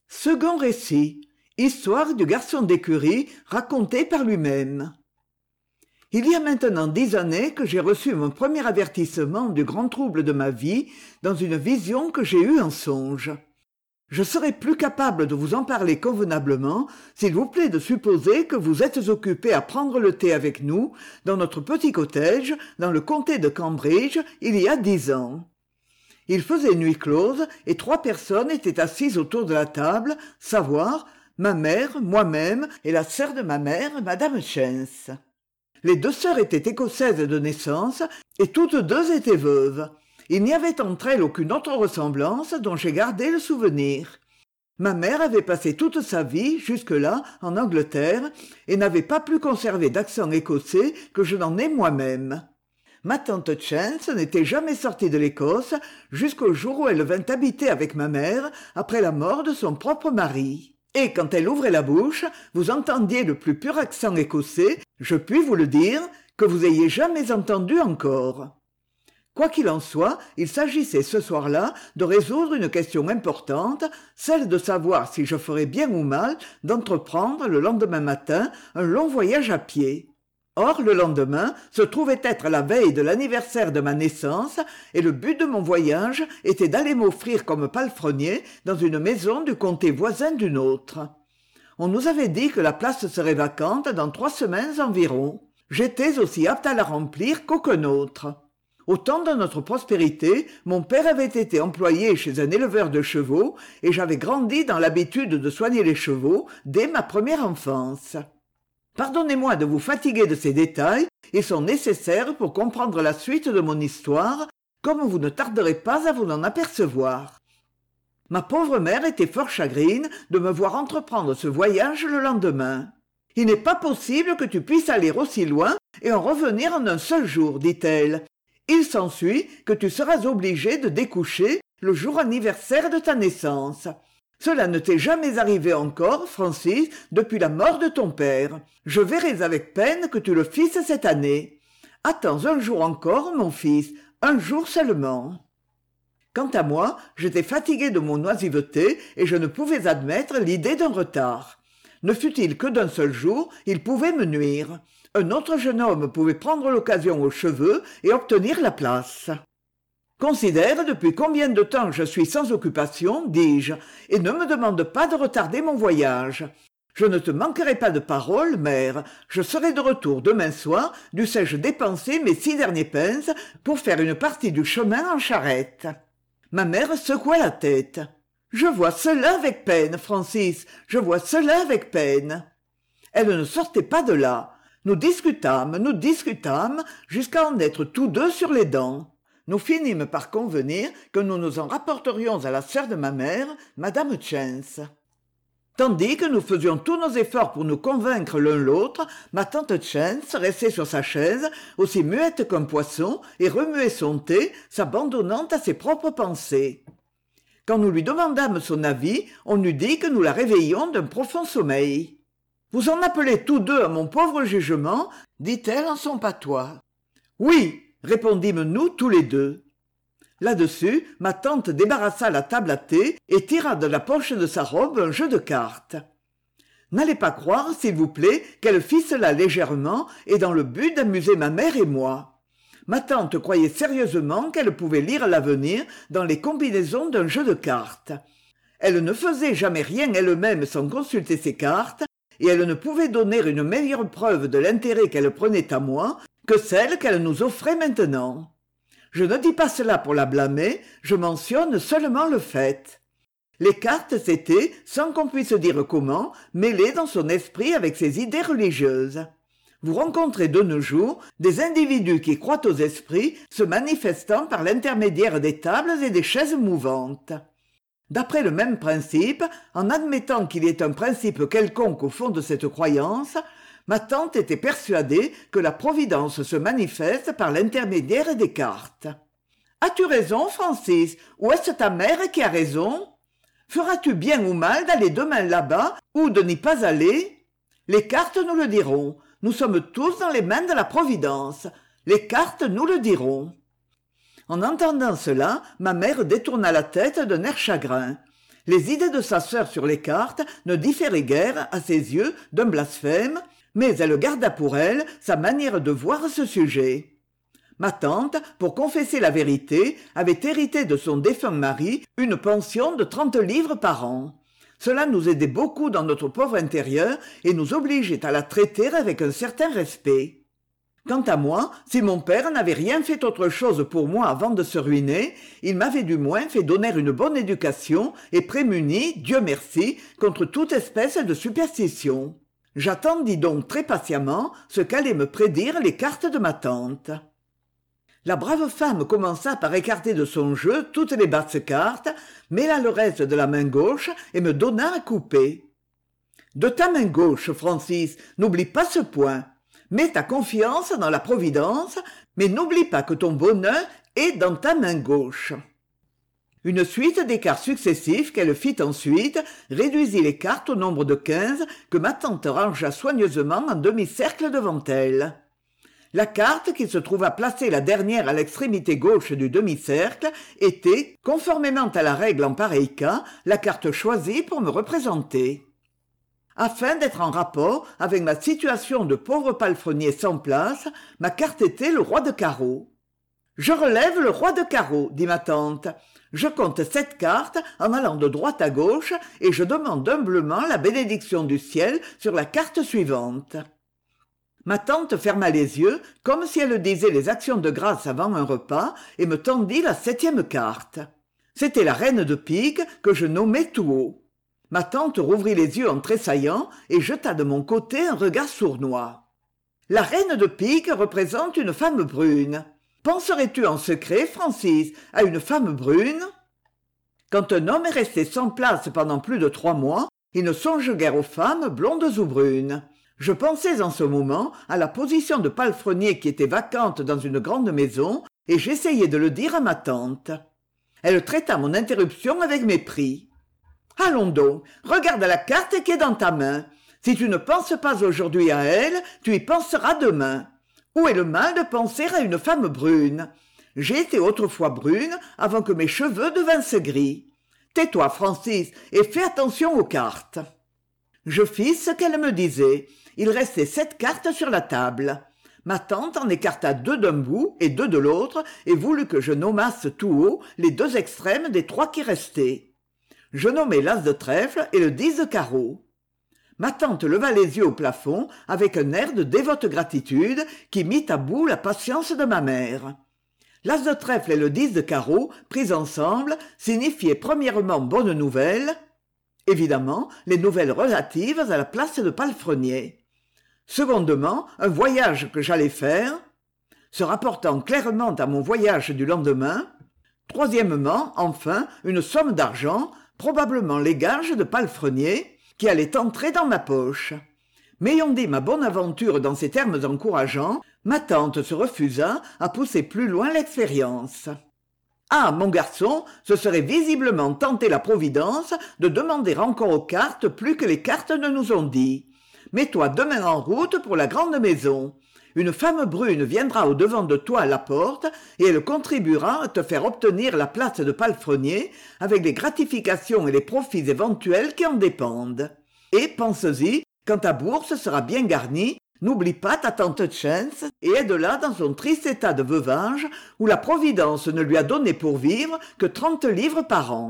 Second récit. Histoire du garçon d'écurie racontée par lui-même. Il y a maintenant 10 années que j'ai reçu mon premier avertissement du grand trouble de ma vie dans une vision que j'ai eue en songe. Je serai plus capable de vous en parler convenablement s'il vous plaît de supposer que vous êtes occupé à prendre le thé avec nous dans notre petit cottage dans le comté de Cambridge il y a 10 ans. Il faisait nuit close et 3 personnes étaient assises autour de la table, savoir ma mère, moi-même et la sœur de ma mère, Madame Chance. Les 2 sœurs étaient écossaises de naissance et toutes 2 étaient veuves. Il n'y avait entre elles aucune autre ressemblance dont j'ai gardé le souvenir. Ma mère avait passé toute sa vie, jusque-là, en Angleterre, et n'avait pas plus conservé d'accent écossais que je n'en ai moi-même. Ma tante Chance n'était jamais sortie de l'Écosse jusqu'au jour où elle vint habiter avec ma mère après la mort de son propre mari. Et quand elle ouvrait la bouche, vous entendiez le plus pur accent écossais, je puis vous le dire, que vous ayez jamais entendu encore. Quoi qu'il en soit, il s'agissait ce soir-là de résoudre une question importante, celle de savoir si je ferais bien ou mal d'entreprendre le lendemain matin un long voyage à pied. Or, le lendemain se trouvait être la veille de l'anniversaire de ma naissance et le but de mon voyage était d'aller m'offrir comme palefrenier dans une maison du comté voisin du nôtre. On nous avait dit que la place serait vacante dans 3 semaines environ. J'étais aussi apte à la remplir qu'aucun autre. Au temps de notre prospérité, mon père avait été employé chez un éleveur de chevaux et j'avais grandi dans l'habitude de soigner les chevaux dès ma première enfance. Pardonnez-moi de vous fatiguer de ces détails, ils sont nécessaires pour comprendre la suite de mon histoire, comme vous ne tarderez pas à vous en apercevoir. Ma pauvre mère était fort chagrine de me voir entreprendre ce voyage le lendemain. « Il n'est pas possible que tu puisses aller aussi loin et en revenir en un seul jour, dit-elle. Il s'ensuit que tu seras obligé de découcher le jour anniversaire de ta naissance. Cela ne t'est jamais arrivé encore, Francis, depuis la mort de ton père. Je verrai avec peine que tu le fisses cette année. Attends un jour encore, mon fils, un jour seulement. » Quant à moi, j'étais fatigué de mon oisiveté et je ne pouvais admettre l'idée d'un retard. Ne fût-il que d'un seul jour, il pouvait me nuire. Un autre jeune homme pouvait prendre l'occasion aux cheveux et obtenir la place. Considère depuis combien de temps je suis sans occupation, dis-je, et ne me demande pas de retarder mon voyage. Je ne te manquerai pas de parole, mère. Je serai de retour demain soir, dussé-je dépenser mes 6 derniers pence pour faire une partie du chemin en charrette. Ma mère secoua la tête. Je vois cela avec peine, Francis, je vois cela avec peine. Elle ne sortait pas de là. Nous discutâmes, jusqu'à en être tous 2 sur les dents. Nous finîmes par convenir que nous nous en rapporterions à la sœur de ma mère, Madame Chance. Tandis que nous faisions tous nos efforts pour nous convaincre l'un l'autre, ma tante Chance restait sur sa chaise, aussi muette qu'un poisson, et remuait son thé, s'abandonnant à ses propres pensées. Quand nous lui demandâmes son avis, on eût dit que nous la réveillions d'un profond sommeil. « Vous en appelez tous 2 à mon pauvre jugement ?» dit-elle en son patois. « Oui !» répondîmes-nous tous les 2. Là-dessus, ma tante débarrassa la table à thé et tira de la poche de sa robe un jeu de cartes. N'allez pas croire, s'il vous plaît, qu'elle fit cela légèrement et dans le but d'amuser ma mère et moi. Ma tante croyait sérieusement qu'elle pouvait lire l'avenir dans les combinaisons d'un jeu de cartes. Elle ne faisait jamais rien elle-même sans consulter ses cartes, et elle ne pouvait donner une meilleure preuve de l'intérêt qu'elle prenait à moi que celle qu'elle nous offrait maintenant. Je ne dis pas cela pour la blâmer, je mentionne seulement le fait. Les cartes s'étaient, sans qu'on puisse dire comment, mêlées dans son esprit avec ses idées religieuses. Vous rencontrez de nos jours des individus qui croient aux esprits se manifestant par l'intermédiaire des tables et des chaises mouvantes. D'après le même principe, en admettant qu'il y ait un principe quelconque au fond de cette croyance, ma tante était persuadée que la providence se manifeste par l'intermédiaire des cartes. « As-tu raison, Francis, ou est-ce ta mère qui a raison ? Feras-tu bien ou mal d'aller demain là-bas ou de n'y pas aller ? Les cartes nous le diront. Nous sommes tous dans les mains de la providence. Les cartes nous le diront. » En entendant cela, ma mère détourna la tête d'un air chagrin. Les idées de sa sœur sur les cartes ne différaient guère, à ses yeux, d'un blasphème, mais elle garda pour elle sa manière de voir ce sujet. Ma tante, pour confesser la vérité, avait hérité de son défunt mari une pension de 30 livres par an. Cela nous aidait beaucoup dans notre pauvre intérieur et nous obligeait à la traiter avec un certain respect. Quant à moi, si mon père n'avait rien fait autre chose pour moi avant de se ruiner, il m'avait du moins fait donner une bonne éducation et prémuni, Dieu merci, contre toute espèce de superstition. J'attendis donc très patiemment ce qu'allaient me prédire les cartes de ma tante. La brave femme commença par écarter de son jeu toutes les basses cartes, mêla le reste de la main gauche et me donna à couper. « De ta main gauche, Francis, n'oublie pas ce point. Mets ta confiance dans la Providence, mais n'oublie pas que ton bonheur est dans ta main gauche. » Une suite d'écarts successifs qu'elle fit ensuite réduisit les cartes au nombre de 15 que ma tante rangea soigneusement en demi-cercle devant elle. La carte qui se trouva placée la dernière à l'extrémité gauche du demi-cercle était, conformément à la règle en pareil cas, la carte choisie pour me représenter. Afin d'être en rapport avec ma situation de pauvre palefrenier sans place, ma carte était le roi de carreau. « Je relève le roi de carreau, dit ma tante. Je compte 7 cartes en allant de droite à gauche et je demande humblement la bénédiction du ciel sur la carte suivante. » Ma tante ferma les yeux, comme si elle disait les actions de grâce avant un repas, et me tendit la 7e carte. C'était la reine de pique que je nommais tout haut. Ma tante rouvrit les yeux en tressaillant et jeta de mon côté un regard sournois. La reine de pique représente une femme brune. Penserais-tu en secret, Francis, à une femme brune? Quand un homme est resté sans place pendant plus de 3 mois, il ne songe guère aux femmes blondes ou brunes. Je pensais en ce moment à la position de palefrenier qui était vacante dans une grande maison, et j'essayai de le dire à ma tante. Elle traita mon interruption avec mépris. « Allons donc, regarde la carte qui est dans ta main. Si tu ne penses pas aujourd'hui à elle, tu y penseras demain. Où est le mal de penser à une femme brune? J'ai été autrefois brune avant que mes cheveux devinssent gris. Tais-toi, Francis, et fais attention aux cartes. » Je fis ce qu'elle me disait. Il restait 7 cartes sur la table. Ma tante en écarta 2 d'un bout et 2 de l'autre et voulut que je nommasse tout haut les 2 extrêmes des 3 qui restaient. Je nommai l'as de trèfle et le 10 de carreau. Ma tante leva les yeux au plafond avec un air de dévote gratitude qui mit à bout la patience de ma mère. L'as de trèfle et le 10 de carreau, pris ensemble, signifiaient premièrement bonne nouvelle, évidemment les nouvelles relatives à la place de palefrenier. Secondement, un voyage que j'allais faire, se rapportant clairement à mon voyage du lendemain. Troisièmement, enfin, une somme d'argent, probablement les gages de palefrenier, qui allait entrer dans ma poche. M'ayant dit ma bonne aventure dans ces termes encourageants, ma tante se refusa à pousser plus loin l'expérience. « Ah, mon garçon, ce serait visiblement tenter la Providence de demander encore aux cartes plus que les cartes ne nous ont dit. Mets-toi demain en route pour la grande maison. Une femme brune viendra au-devant de toi à la porte et elle contribuera à te faire obtenir la place de palefrenier avec les gratifications et les profits éventuels qui en dépendent. Et pense-y, quand ta bourse sera bien garnie, n'oublie pas ta tante Chance et aide-la dans son triste état de veuvage où la Providence ne lui a donné pour vivre que 30 livres par an. »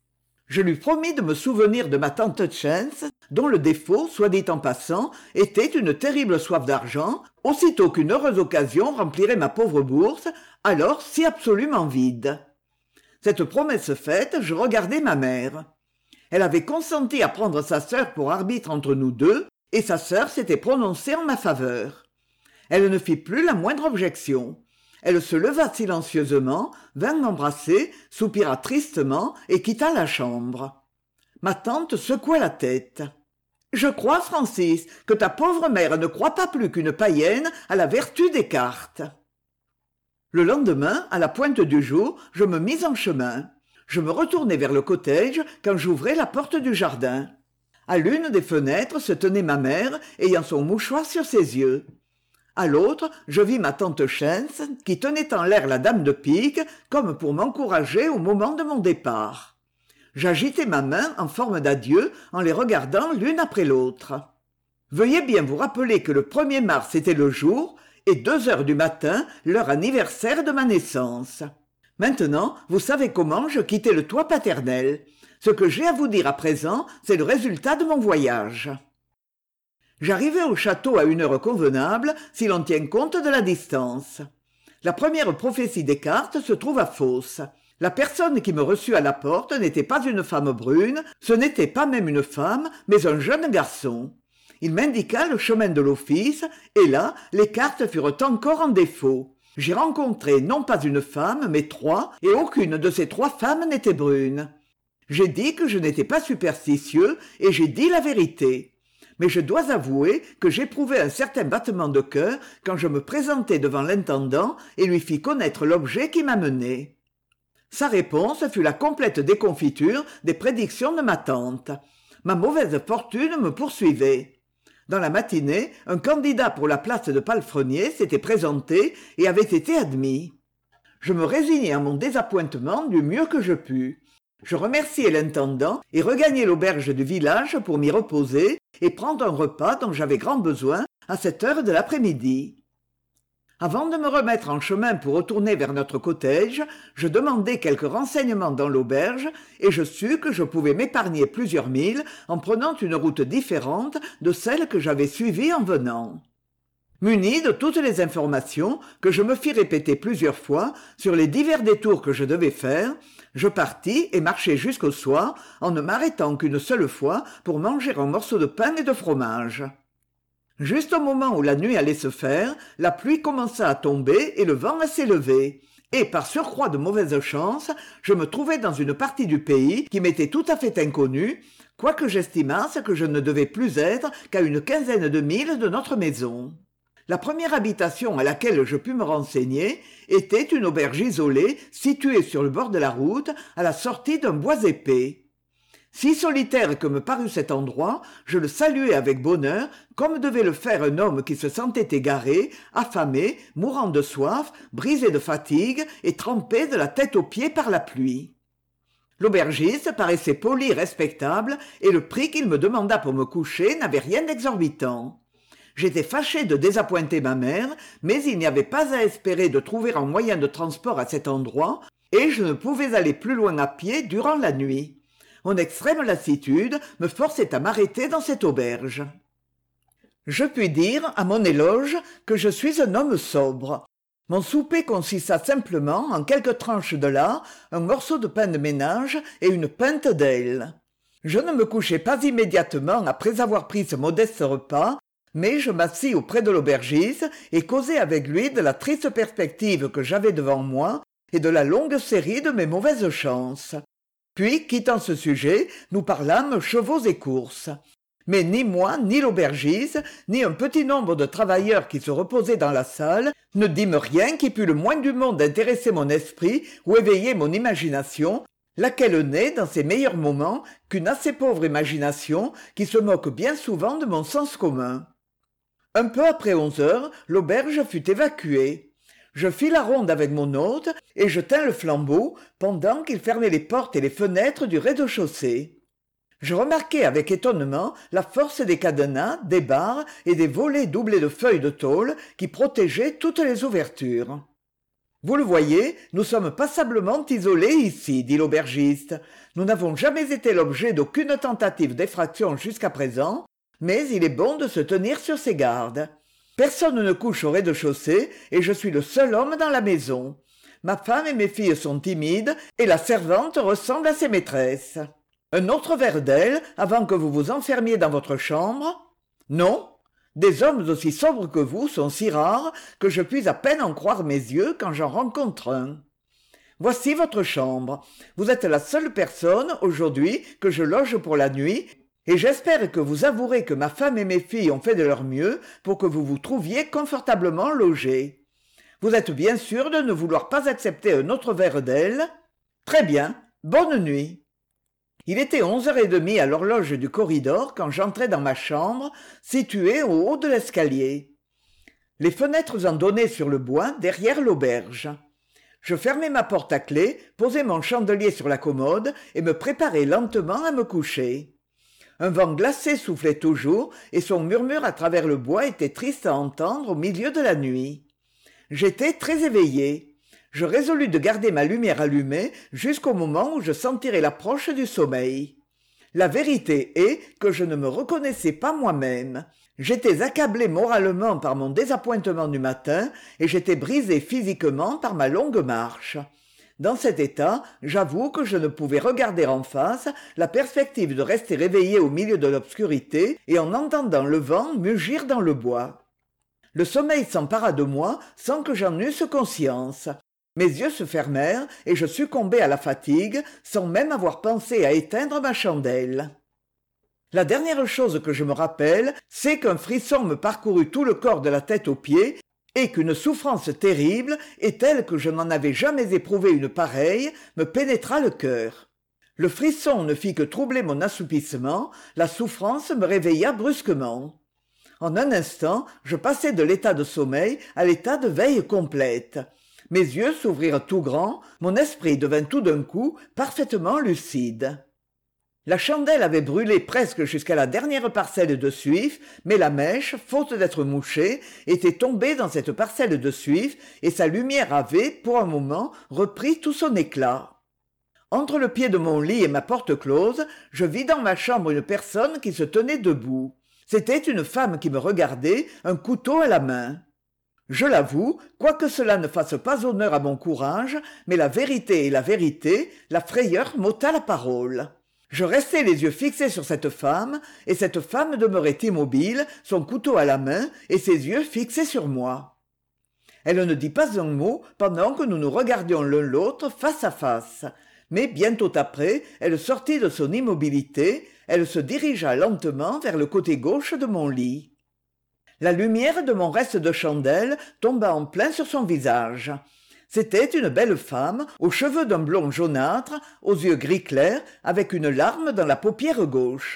Je lui promis de me souvenir de ma tante Chance, dont le défaut, soit dit en passant, était une terrible soif d'argent, aussitôt qu'une heureuse occasion remplirait ma pauvre bourse, alors si absolument vide. Cette promesse faite, je regardai ma mère. Elle avait consenti à prendre sa sœur pour arbitre entre nous deux, et sa sœur s'était prononcée en ma faveur. Elle ne fit plus la moindre objection. Elle se leva silencieusement, vint m'embrasser, soupira tristement et quitta la chambre. Ma tante secoua la tête. « Je crois, Francis, que ta pauvre mère ne croit pas plus qu'une païenne à la vertu des cartes. » Le lendemain, à la pointe du jour, je me mis en chemin. Je me retournai vers le cottage quand j'ouvrai la porte du jardin. À l'une des fenêtres se tenait ma mère, ayant son mouchoir sur ses yeux. À l'autre, je vis ma tante Chance, qui tenait en l'air la dame de pique, comme pour m'encourager au moment de mon départ. J'agitai ma main en forme d'adieu en les regardant l'une après l'autre. Veuillez bien vous rappeler que le 1er mars était le jour, et 2 heures du matin, l'heure anniversaire de ma naissance. Maintenant, vous savez comment je quittai le toit paternel. Ce que j'ai à vous dire à présent, c'est le résultat de mon voyage. J'arrivai au château à une heure convenable, si l'on tient compte de la distance. La première prophétie des cartes se trouva fausse. La personne qui me reçut à la porte n'était pas une femme brune, ce n'était pas même une femme, mais un jeune garçon. Il m'indiqua le chemin de l'office, et là, les cartes furent encore en défaut. J'y rencontrai non pas une femme, mais 3, et aucune de ces 3 femmes n'était brune. J'ai dit que je n'étais pas superstitieux, et j'ai dit la vérité. Mais je dois avouer que j'éprouvai un certain battement de cœur quand je me présentai devant l'intendant et lui fis connaître l'objet qui m'amenait. Sa réponse fut la complète déconfiture des prédictions de ma tante. Ma mauvaise fortune me poursuivait. Dans la matinée, un candidat pour la place de palefrenier s'était présenté et avait été admis. Je me résignai à mon désappointement du mieux que je pus. Je remerciai l'intendant et regagnai l'auberge du village pour m'y reposer et prendre un repas dont j'avais grand besoin à cette heure de l'après-midi. Avant de me remettre en chemin pour retourner vers notre cottage, je demandai quelques renseignements dans l'auberge et je sus que je pouvais m'épargner plusieurs milles en prenant une route différente de celle que j'avais suivie en venant. Muni de toutes les informations que je me fis répéter plusieurs fois sur les divers détours que je devais faire, je partis et marchai jusqu'au soir en ne m'arrêtant qu'une seule fois pour manger un morceau de pain et de fromage. Juste au moment où la nuit allait se faire, la pluie commença à tomber et le vent à s'élever. Et par surcroît de mauvaise chance, je me trouvais dans une partie du pays qui m'était tout à fait inconnue, quoique j'estimasse que je ne devais plus être qu'à une 15aine de milles de notre maison. La première habitation à laquelle je pus me renseigner était une auberge isolée située sur le bord de la route à la sortie d'un bois épais. Si solitaire que me parut cet endroit, je le saluai avec bonheur, comme devait le faire un homme qui se sentait égaré, affamé, mourant de soif, brisé de fatigue et trempé de la tête aux pieds par la pluie. L'aubergiste paraissait poli et respectable, et le prix qu'il me demanda pour me coucher n'avait rien d'exorbitant. J'étais fâché de désappointer ma mère, mais il n'y avait pas à espérer de trouver un moyen de transport à cet endroit, et je ne pouvais aller plus loin à pied durant la nuit. Mon extrême lassitude me forçait à m'arrêter dans cette auberge. Je puis dire, à mon éloge, que je suis un homme sobre. Mon souper consista simplement en quelques tranches de lard, un morceau de pain de ménage et une pinte d'aile. Je ne me couchai pas immédiatement après avoir pris ce modeste repas, mais je m'assis auprès de l'aubergiste et causai avec lui de la triste perspective que j'avais devant moi et de la longue série de mes mauvaises chances. Puis, quittant ce sujet, nous parlâmes chevaux et courses. Mais ni moi, ni l'aubergiste, ni un petit nombre de travailleurs qui se reposaient dans la salle ne dîmes rien qui pût le moins du monde intéresser mon esprit ou éveiller mon imagination, laquelle n'est, dans ses meilleurs moments, qu'une assez pauvre imagination qui se moque bien souvent de mon sens commun. Un peu après 11 heures, l'auberge fut évacuée. Je fis la ronde avec mon hôte et je tins le flambeau pendant qu'il fermait les portes et les fenêtres du rez-de-chaussée. Je remarquai avec étonnement la force des cadenas, des barres et des volets doublés de feuilles de tôle qui protégeaient toutes les ouvertures. « Vous le voyez, nous sommes passablement isolés ici, dit l'aubergiste. Nous n'avons jamais été l'objet d'aucune tentative d'effraction jusqu'à présent, mais il est bon de se tenir sur ses gardes. Personne ne couche au rez-de-chaussée et je suis le seul homme dans la maison. Ma femme et mes filles sont timides et la servante ressemble à ses maîtresses. Un autre verre d'aile avant que vous vous enfermiez dans votre chambre ? Non ? Des hommes aussi sobres que vous sont si rares que je puis à peine en croire mes yeux quand j'en rencontre un. Voici votre chambre. Vous êtes la seule personne, aujourd'hui, que je loge pour la nuit, et j'espère que vous avouerez que ma femme et mes filles ont fait de leur mieux pour que vous vous trouviez confortablement logés. Vous êtes bien sûr de ne vouloir pas accepter un autre verre d'aile ? Très bien, bonne nuit. Il était 11h30 à l'horloge du corridor quand j'entrai dans ma chambre, située au haut de l'escalier. Les fenêtres en donnaient sur le bois derrière l'auberge. Je fermai ma porte à clé, posai mon chandelier sur la commode et me préparai lentement à me coucher. Un vent glacé soufflait toujours et son murmure à travers le bois était triste à entendre au milieu de la nuit. J'étais très éveillé. Je résolus de garder ma lumière allumée jusqu'au moment où je sentirais l'approche du sommeil. La vérité est que je ne me reconnaissais pas moi-même. J'étais accablé moralement par mon désappointement du matin et j'étais brisé physiquement par ma longue marche. Dans cet état, j'avoue que je ne pouvais regarder en face la perspective de rester éveillé au milieu de l'obscurité et en entendant le vent mugir dans le bois. Le sommeil s'empara de moi sans que j'en eusse conscience. Mes yeux se fermèrent et je succombai à la fatigue sans même avoir pensé à éteindre ma chandelle. La dernière chose que je me rappelle, c'est qu'un frisson me parcourut tout le corps de la tête aux pieds et qu'une souffrance terrible, et telle que je n'en avais jamais éprouvé une pareille, me pénétra le cœur. Le frisson ne fit que troubler mon assoupissement, la souffrance me réveilla brusquement. En un instant, je passai de l'état de sommeil à l'état de veille complète. Mes yeux s'ouvrirent tout grands, mon esprit devint tout d'un coup parfaitement lucide. La chandelle avait brûlé presque jusqu'à la dernière parcelle de suif, mais la mèche, faute d'être mouchée, était tombée dans cette parcelle de suif, et sa lumière avait, pour un moment, repris tout son éclat. Entre le pied de mon lit et ma porte close, je vis dans ma chambre une personne qui se tenait debout. C'était une femme qui me regardait, un couteau à la main. Je l'avoue, quoique cela ne fasse pas honneur à mon courage, mais la vérité est la vérité, la frayeur m'ôta la parole. Je restai les yeux fixés sur cette femme, et cette femme demeurait immobile, son couteau à la main, et ses yeux fixés sur moi. Elle ne dit pas un mot pendant que nous nous regardions l'un l'autre face à face, mais bientôt après, elle sortit de son immobilité, elle se dirigea lentement vers le côté gauche de mon lit. La lumière de mon reste de chandelle tomba en plein sur son visage. C'était une belle femme, aux cheveux d'un blond jaunâtre, aux yeux gris clair, avec une larme dans la paupière gauche.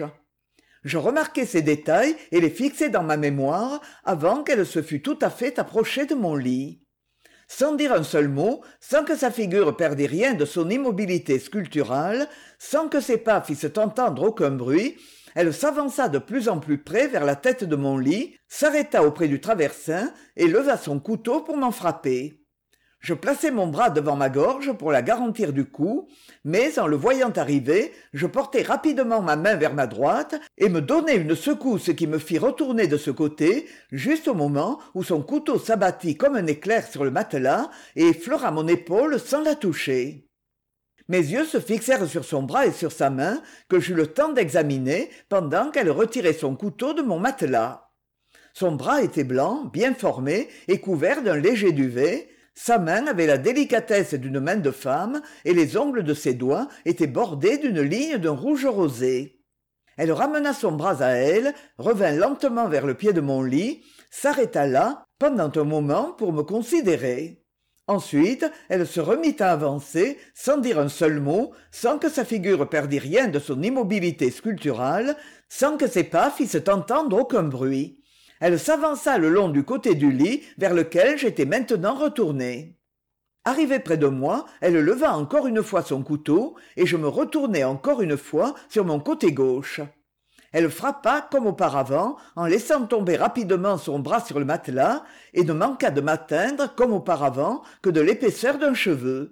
Je remarquai ces détails et les fixai dans ma mémoire avant qu'elle se fût tout à fait approchée de mon lit. Sans dire un seul mot, sans que sa figure perdît rien de son immobilité sculpturale, sans que ses pas fissent entendre aucun bruit, elle s'avança de plus en plus près vers la tête de mon lit, s'arrêta auprès du traversin et leva son couteau pour m'en frapper. Je plaçai mon bras devant ma gorge pour la garantir du coup, mais en le voyant arriver, je portai rapidement ma main vers ma droite et me donnai une secousse qui me fit retourner de ce côté, juste au moment où son couteau s'abattit comme un éclair sur le matelas et effleura mon épaule sans la toucher. Mes yeux se fixèrent sur son bras et sur sa main, que j'eus le temps d'examiner pendant qu'elle retirait son couteau de mon matelas. Son bras était blanc, bien formé et couvert d'un léger duvet. Sa main avait la délicatesse d'une main de femme et les ongles de ses doigts étaient bordés d'une ligne d'un rouge rosé. Elle ramena son bras à elle, revint lentement vers le pied de mon lit, s'arrêta là pendant un moment pour me considérer. Ensuite, elle se remit à avancer, sans dire un seul mot, sans que sa figure perdît rien de son immobilité sculpturale, sans que ses pas fissent entendre aucun bruit. Elle s'avança le long du côté du lit vers lequel j'étais maintenant retourné. Arrivée près de moi, elle leva encore une fois son couteau, et je me retournai encore une fois sur mon côté gauche. Elle frappa comme auparavant, en laissant tomber rapidement son bras sur le matelas, et ne manqua de m'atteindre, comme auparavant, que de l'épaisseur d'un cheveu.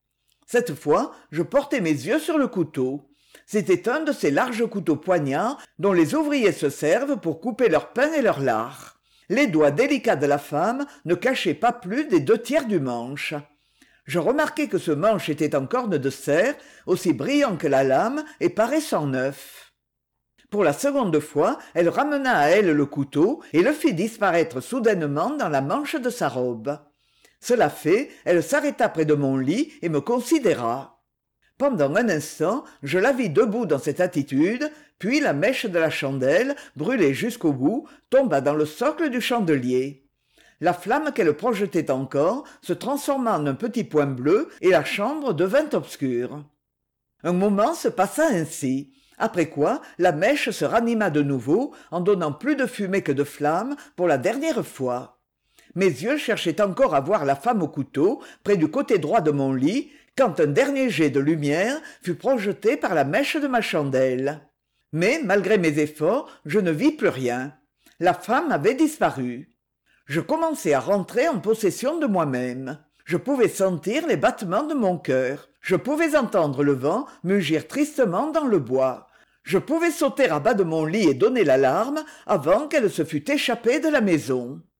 Cette fois, je portai mes yeux sur le couteau. C'était un de ces larges couteaux poignards dont les ouvriers se servent pour couper leur pain et leur lard. Les doigts délicats de la femme ne cachaient pas plus des 2/3 du manche. Je remarquai que ce manche était en corne de cerf, aussi brillant que la lame et paraissant neuf. Pour la seconde fois, elle ramena à elle le couteau et le fit disparaître soudainement dans la manche de sa robe. Cela fait, elle s'arrêta près de mon lit et me considéra. Pendant un instant, je la vis debout dans cette attitude, puis la mèche de la chandelle, brûlée jusqu'au bout, tomba dans le socle du chandelier. La flamme qu'elle projetait encore se transforma en un petit point bleu et la chambre devint obscure. Un moment se passa ainsi, après quoi la mèche se ranima de nouveau en donnant plus de fumée que de flamme pour la dernière fois. Mes yeux cherchaient encore à voir la femme au couteau près du côté droit de mon lit, quand un dernier jet de lumière fut projeté par la mèche de ma chandelle. Mais, malgré mes efforts, je ne vis plus rien. La femme avait disparu. Je commençai à rentrer en possession de moi-même. Je pouvais sentir les battements de mon cœur. Je pouvais entendre le vent mugir tristement dans le bois. Je pouvais sauter à bas de mon lit et donner l'alarme avant qu'elle se fût échappée de la maison.